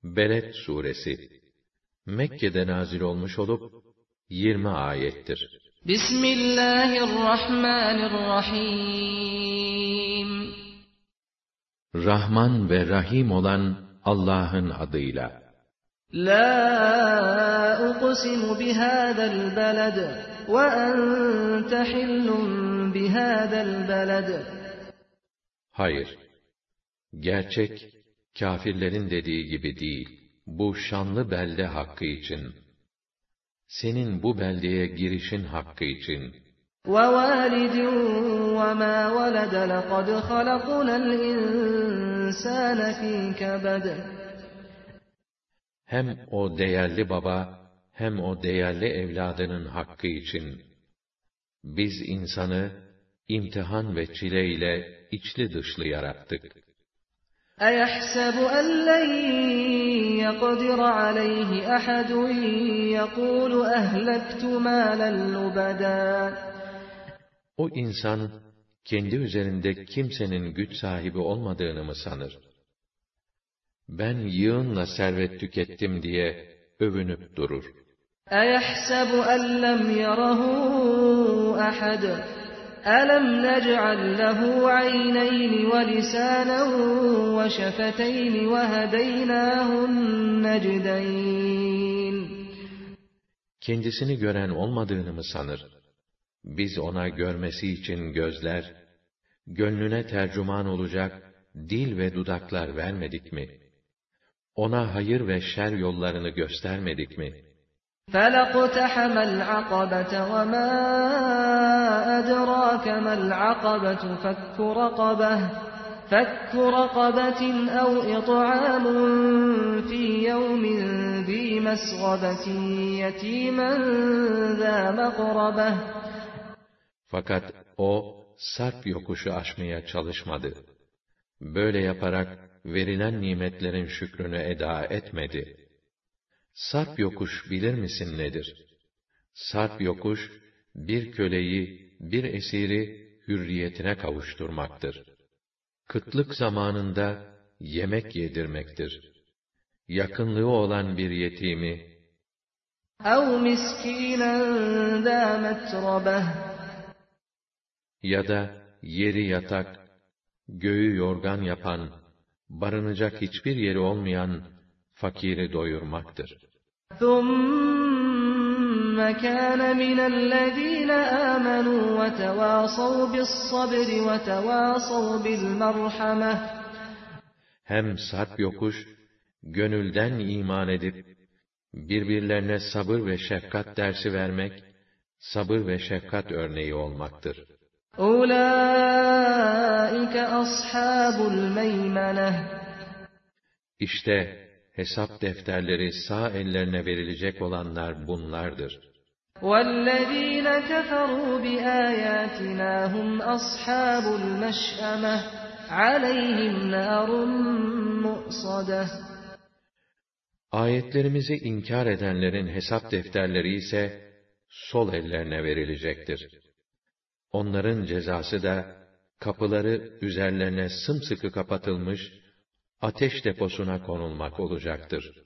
Beled suresi Mekke'de nazil olmuş olup 20 ayettir. Bismillahirrahmanirrahim. Rahman ve Rahim olan Allah'ın adıyla. La uqsimu bihâzel beled ve ente hillun bihâzel beled. Hayır, gerçek kâfirlerin dediği gibi değil. Bu şanlı belde hakkı için, senin bu beldeye girişin hakkı için. وَوَالِدٍ وَمَا وَلَدَ لَقَدْ خَلَقْنَا الْإِنسَانَ فِي كَبَدٍ. Hem o değerli baba, hem o değerli evladının hakkı için, biz insanı imtihan ve çile ile içli dışlı yarattık. أَيَحْسَبُ أَنْ لَنْ يَقْدِرَ عَلَيْهِ أَحَدٌ يَقُولُ أَهْلَكْتُ مَالًا لُبَدًا. O insan, kendi üzerinde kimsenin güç sahibi olmadığını mı sanır? Ben yığınla servet tükettim diye övünüp durur. أَيَحْسَبُ أَنْ لَمْ يَرَهُ أَحَدٌ أَلَمْ نَجْعَلْ لَهُ عَيْنَيْنِ وَلِسَانًا وَشَفَتَيْنِ وَهَدَيْنَاهُ النَّجْدَيْنِ. Kendisini gören olmadığını mı sanır? Biz ona görmesi için gözler, gönlüne tercüman olacak dil ve dudaklar vermedik mi? Ona hayır ve şer yollarını göstermedik mi? فَلَقْتَحَمَ الْعَقَبَةَ وَمَا أَدْرَاكَ مَا الْعَقَبَةُ فَكُّ رَقَبَةٍ أَوْ إِطْعَامٌ فِي يَوْمٍ ذِي مَسْغَبَةٍ يَتِيمًا ذَا مَقْرَبَةٍ. Fakat o, sarp yokuşu aşmaya çalışmadı. Böyle yaparak verilen nimetlerin şükrünü eda etmedi. Sarp yokuş bilir misin nedir? Sarp yokuş, bir köleyi, bir esiri hürriyetine kavuşturmaktır. Kıtlık zamanında yemek yedirmektir. Yakınlığı olan bir yetimi, اَوْ مِسْكِينًا ذَا مَتْرَبَةٍ. ya da yeri yatak, göğü yorgan yapan, barınacak hiçbir yeri olmayan fakiri doyurmaktır. ثُمَّ كَانَ مِنَ الَّذ۪ينَ آمَنُوا وَتَوَاصَوْا بِالصَّبْرِ وَتَوَاصَوْا بِالْمَرْحَمَةِ. Hem sarp yokuş, gönülden iman edip, birbirlerine sabır ve şefkat dersi vermek, sabır ve şefkat örneği olmaktır. اُولَٰئِكَ أَصْحَابُ الْمَيْمَنَةِ. İşte hesap defterleri sağ ellerine verilecek olanlar bunlardır. وَالَّذ۪ينَ كَفَرُوا بِآيَاتِنَا هُمْ أَصْحَابُ الْمَشْأَمَةِ عَلَيْهِمْ نَارٌ مُؤْصَدَةٌ. Ayetlerimizi inkar edenlerin hesap defterleri ise sol ellerine verilecektir. Onların cezası da kapıları üzerlerine sımsıkı kapatılmış ateş deposuna konulmak olacaktır.